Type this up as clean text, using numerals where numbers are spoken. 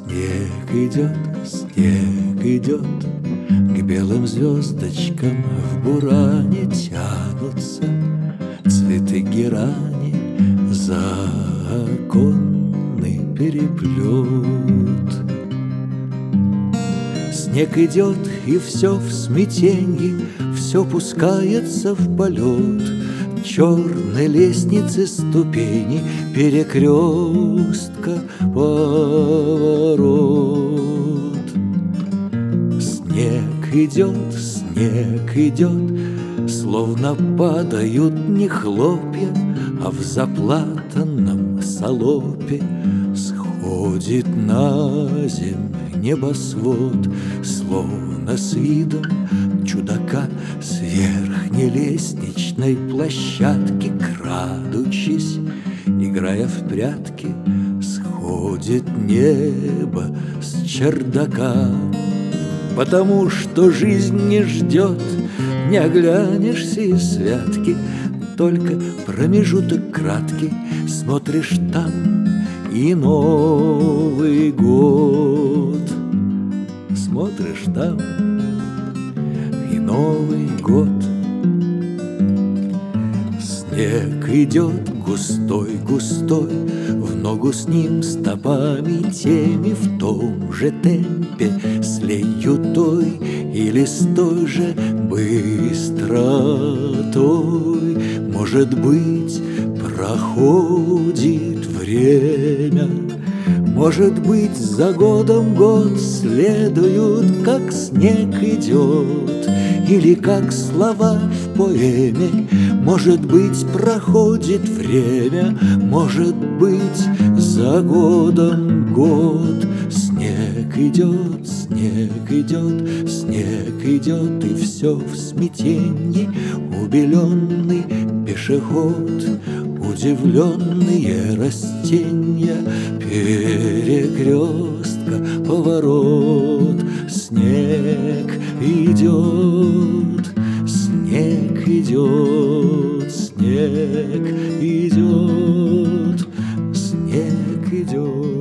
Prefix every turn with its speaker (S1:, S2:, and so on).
S1: снег идет, к белым звездочкам в буране тянутся цветы герани, законный переплет. Снег идет, и все в смятенье, все пускается в полет. Черной лестницы ступени, перекрестка поворот. Снег идет, словно падают не хлопья, а в заплатанном салопе сходит на земь небосвод, словно с видом чудака с верхней лестничной площадки, крадучись, играя в прятки, сходит небо с чердака. Потому что жизнь не ждет, не оглянешься и святки, только промежуток краткий, смотришь там и Новый год. Смотришь там и Новый год. Снег идет густой, в ногу с ним стопами теми, в том же темпе, с леютой или с той же быстротой. Может быть, проходит время, может быть, за годом год следуют, как снег идет, или как слова в поэме. Может быть, проходит время, может быть, за годом год. Снег идет, и все в смятенье. Убеленный пешеход, удивленные растения, перекрестка поворот. Снег идет, снег идет, снег идет, снег идет.